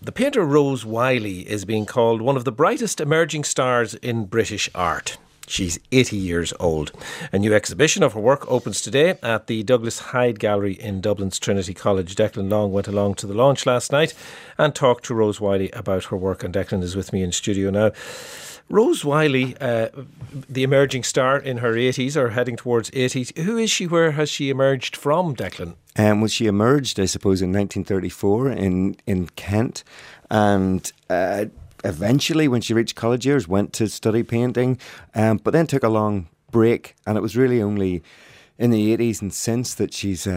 The painter Rose Wiley is being called one of the brightest emerging stars in British art. She's 80 years old. A new exhibition of her work opens today at the Douglas Hyde Gallery in Dublin's Trinity College. Declan Long went along to the launch last night and talked to Rose Wiley about her work, and Declan is with me in studio now. Rose Wiley, the emerging star in her 80s or heading towards 80s, who is she? Where has she emerged from, Declan? Well, she emerged, I suppose, in 1934 in Kent, and eventually, when she reached college years, went to study painting, but then took a long break, and it was really only in the 80s and since that she's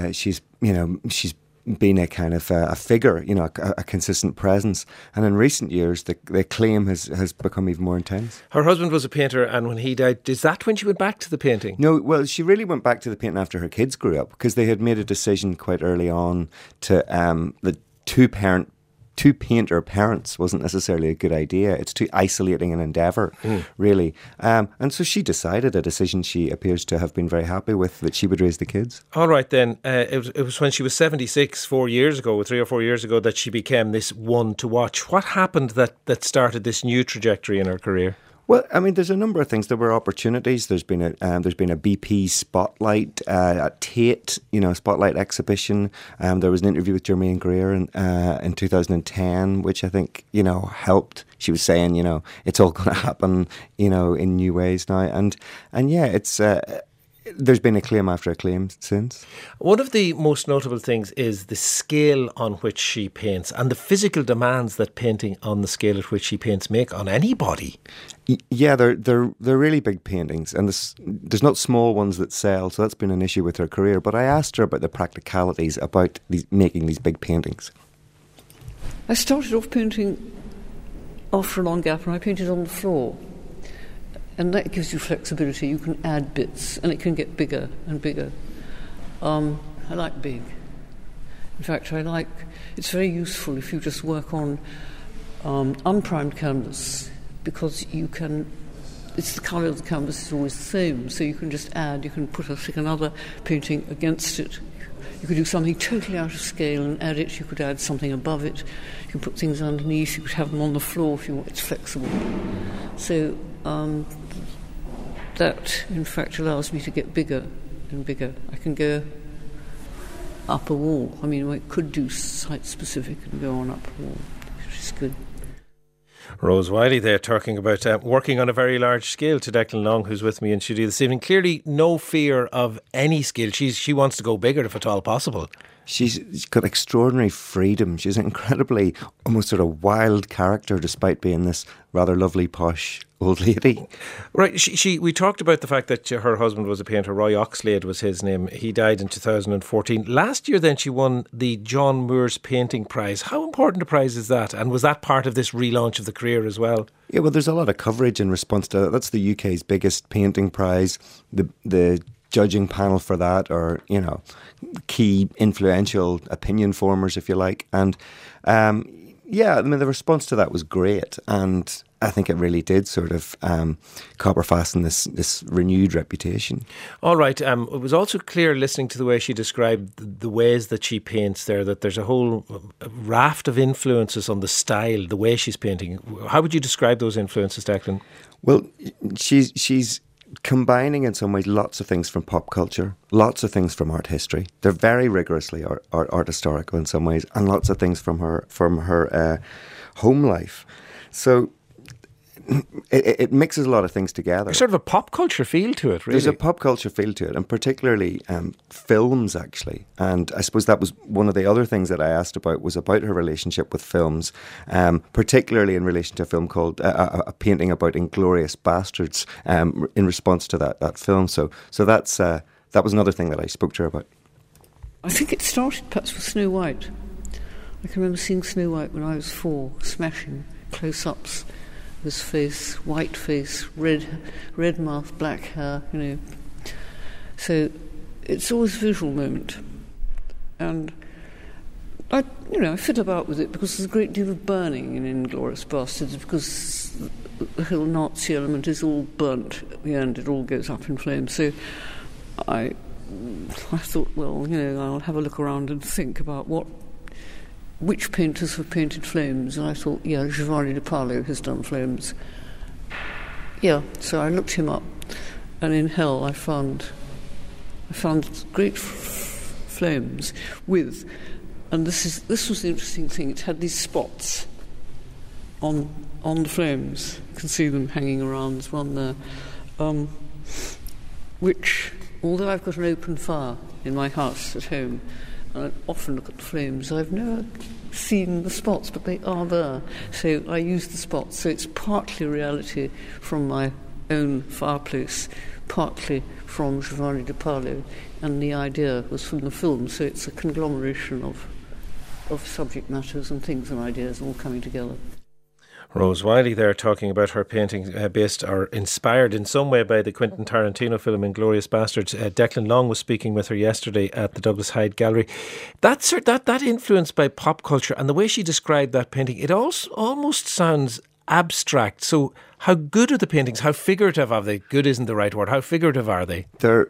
been a kind of a figure, a consistent presence. And in recent years, the acclaim has become even more intense. Her husband was a painter, and when he died, is that when she went back to the painting? No, well, she really went back to the painting after her kids grew up, because they had made a decision quite early on to the two painter parents wasn't necessarily a good idea. It's too isolating an endeavour, really. And so she decided, a decision she appears to have been very happy with, that she would raise the kids. All right then. It was when she was 76, 3 or 4 years ago, that she became this one to watch. What happened that started this new trajectory in her career? Well, I mean, there's a number of things. There were opportunities. There's been a BP spotlight at Tate, spotlight exhibition. There was an interview with Germaine Greer in 2010, which I think helped. She was saying, it's all going to happen, in new ways now, and yeah, it's. There's been acclaim after acclaim since. One of the most notable things is the scale on which she paints and the physical demands that painting on the scale at which she paints make on anybody. Yeah, they're really big paintings, and there's not small ones that sell, so that's been an issue with her career. But I asked her about the practicalities about making these big paintings. I started off painting after a long gap, and I painted on the floor. And that gives you flexibility. You can add bits, and it can get bigger and bigger. I like big. In fact, it's very useful if you just work on unprimed canvas, because it's the colour of the canvas is always the same, so you can just add, you can put another painting against it. You could do something totally out of scale and add it. You could add something above it. You could put things underneath. You could have them on the floor if you want. It's flexible. So that, in fact, allows me to get bigger and bigger. I can go up a wall. I mean, I could do site-specific and go on up a wall, which is good. Rose Wiley there talking about working on a very large scale to Declan Long, who's with me in studio this evening. Clearly no fear of any skill. She wants to go bigger if at all possible. She's got extraordinary freedom. She's an incredibly, almost sort of wild character, despite being this rather lovely, posh old lady. Right. We talked about the fact that her husband was a painter. Roy Oxlade was his name. He died in 2014. Last year then she won the John Moores Painting Prize. How important a prize is that? And was that part of this relaunch of the career as well? Yeah, well, there's a lot of coverage in response to that. That's the UK's biggest painting prize. The judging panel for that are, key influential opinion formers, if you like. And the response to that was great. And I think it really did sort of copper fasten this renewed reputation. All right. It was also clear, listening to the way she described the ways that she paints there, that there's a whole raft of influences on the style, the way she's painting. How would you describe those influences, Declan? Well, she's combining in some ways lots of things from pop culture, lots of things from art history. They're very rigorously art historical in some ways, and lots of things from her home life. So it mixes a lot of things together. There's sort of a pop culture feel to it, really. There's a pop culture feel to it, and particularly films, actually. And I suppose that was one of the other things that I asked about, was about her relationship with films, particularly in relation to a film called a painting about Inglourious Bastards, in response to that film. So that was another thing that I spoke to her about. I think it started perhaps with Snow White. I can remember seeing Snow White when I was 4, smashing close-ups. His face, white face, red mouth, black hair, So it's always a visual moment. And I fiddle about with it because there's a great deal of burning in Inglourious Bastards, because the whole Nazi element is all burnt at the end. It all goes up in flames. So I thought, well, I'll have a look around and think about what which painters have painted flames, and I thought, yeah, Giovanni di Palio has done flames. Yeah, so I looked him up, and in Hell I found great flames with, and this was the interesting thing. It had these spots on the flames. You can see them hanging around. There's one there, which, although I've got an open fire in my house at home, and I often look at the flames, I've never seen the spots, but they are there. So I use the spots. So it's partly reality from my own fireplace, partly from Giovanni di Palio, and the idea was from the film. So it's a conglomeration of subject matters and things and ideas all coming together. Rose Wiley there talking about her painting based or inspired in some way by the Quentin Tarantino film Inglourious Basterds. Declan Long was speaking with her yesterday at the Douglas Hyde Gallery. That influenced by pop culture, and the way she described that painting, it also almost sounds abstract. So how good are the paintings? How figurative are they? Good isn't the right word. How figurative are they?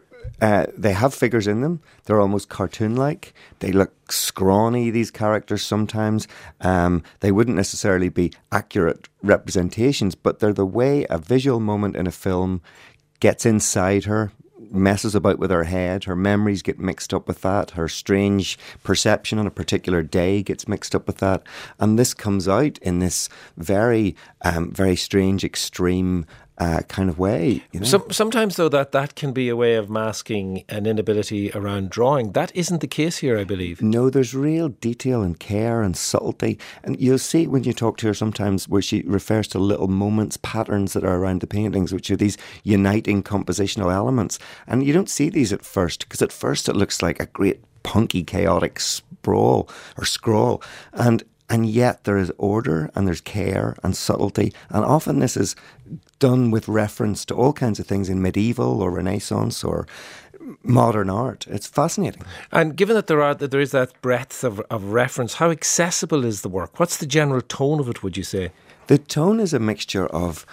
They have figures in them. They're almost cartoon-like. They look scrawny, these characters, sometimes. They wouldn't necessarily be accurate representations, but they're the way a visual moment in a film gets inside her, messes about with her head. Her memories get mixed up with that. Her strange perception on a particular day gets mixed up with that. And this comes out in this very, very strange, extreme kind of way. You know? Sometimes, though, that can be a way of masking an inability around drawing. That isn't the case here, I believe. No, there's real detail and care and subtlety. And you'll see when you talk to her sometimes where she refers to little moments, patterns that are around the paintings, which are these uniting compositional elements. And you don't see these at first, because at first it looks like a great punky, chaotic sprawl or scroll. And yet there is order and there's care and subtlety. And often this is done with reference to all kinds of things in medieval or Renaissance or modern art. It's fascinating. And given that there is that breadth of reference, how accessible is the work? What's the general tone of it, would you say? The tone is a mixture of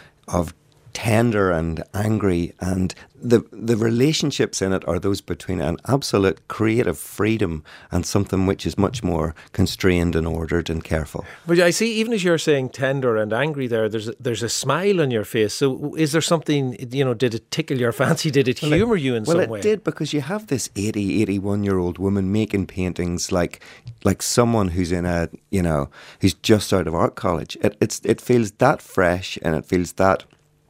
tender and angry, and the relationships in it are those between an absolute creative freedom and something which is much more constrained and ordered and careful. But I see, even as you're saying tender and angry there, there's a smile on your face. So is there something, did it tickle your fancy? Did it humour you in some way? Well, it did, because you have this 81-year-old woman making paintings like someone who's in who's just out of art college. It feels that fresh, and it feels that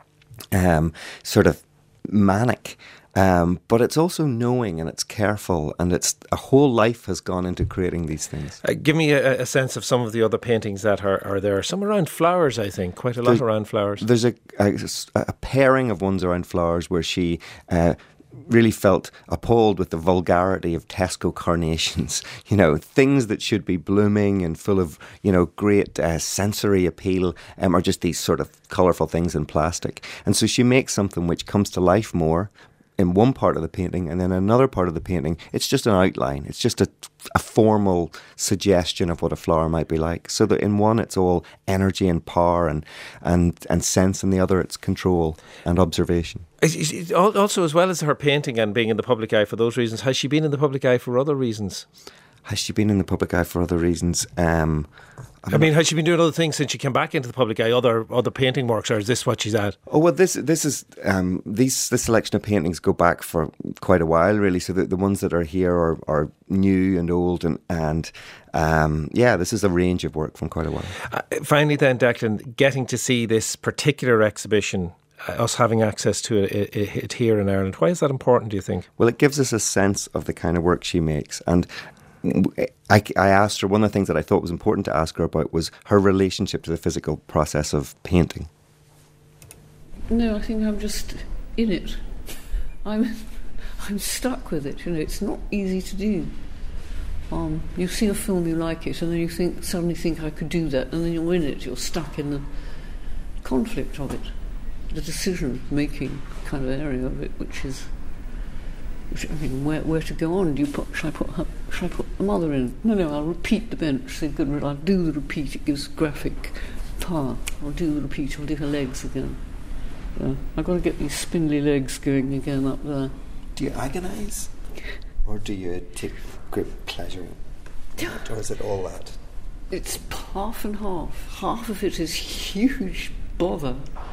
sort of manic, but it's also knowing, and it's careful, and it's a whole life has gone into creating these things. Give me a sense of some of the other paintings that are there. Some around flowers, I think, quite a lot around flowers. There's a pairing of ones around flowers where she really felt appalled with the vulgarity of Tesco carnations, things that should be blooming and full of, great sensory appeal, are just these sort of colourful things in plastic. And so she makes something which comes to life more in one part of the painting, and then another part of the painting, it's just an outline. It's just a formal suggestion of what a flower might be like. So that in one, it's all energy and power and sense, and the other, it's control and observation. Also, as well as her painting and being in the public eye for those reasons, has she been in the public eye for other reasons? Has she been in the public eye for other reasons? Has she been doing other things since she came back into the public eye, other painting works, or is this what she's at? Oh, well, this is this selection of paintings go back for quite a while, really. So the ones that are here are new and old, and this is a range of work from quite a while. Finally, then, Declan, getting to see this particular exhibition, us having access to it here in Ireland, why is that important, do you think? Well, it gives us a sense of the kind of work she makes, and I asked her, one of the things that I thought was important to ask her about was her relationship to the physical process of painting. No, I think I'm just in it. I'm stuck with it. It's not easy to do. You see a film, you like it, and then you suddenly think I could do that, and then you're in it. You're stuck in the conflict of it, the decision-making kind of area of it, which where to go on? Should I put the mother in? No, I'll repeat the bench. Say, good, I'll do the repeat. It gives graphic power. I'll do the repeat. I'll do her legs again. I've got to get these spindly legs going again up there. Do you agonise? Or do you take great pleasure in it? Or is it all that? It's half and half. Half of it is huge bother.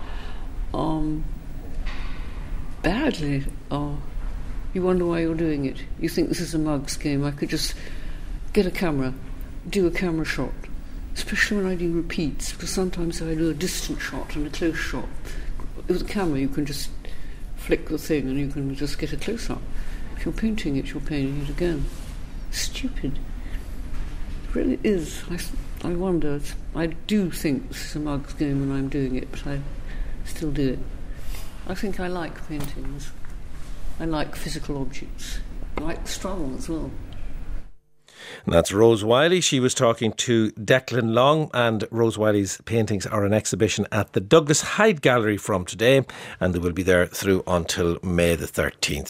Badly. You wonder why you're doing it. You think this is a mug's game. I could just get a camera, do a camera shot, especially when I do repeats, because sometimes I do a distant shot and a close shot. With a camera you can just flick the thing and you can just get a close-up. If you're painting it, you're painting it again. Stupid. It really is. I wonder. I do think this is a mug's game when I'm doing it, but I still do it. I think I like paintings. I like physical objects. I like the struggle as well. And that's Rose Wiley. She was talking to Declan Long, and Rose Wiley's paintings are an exhibition at the Douglas Hyde Gallery from today, and they will be there through until May the 13th.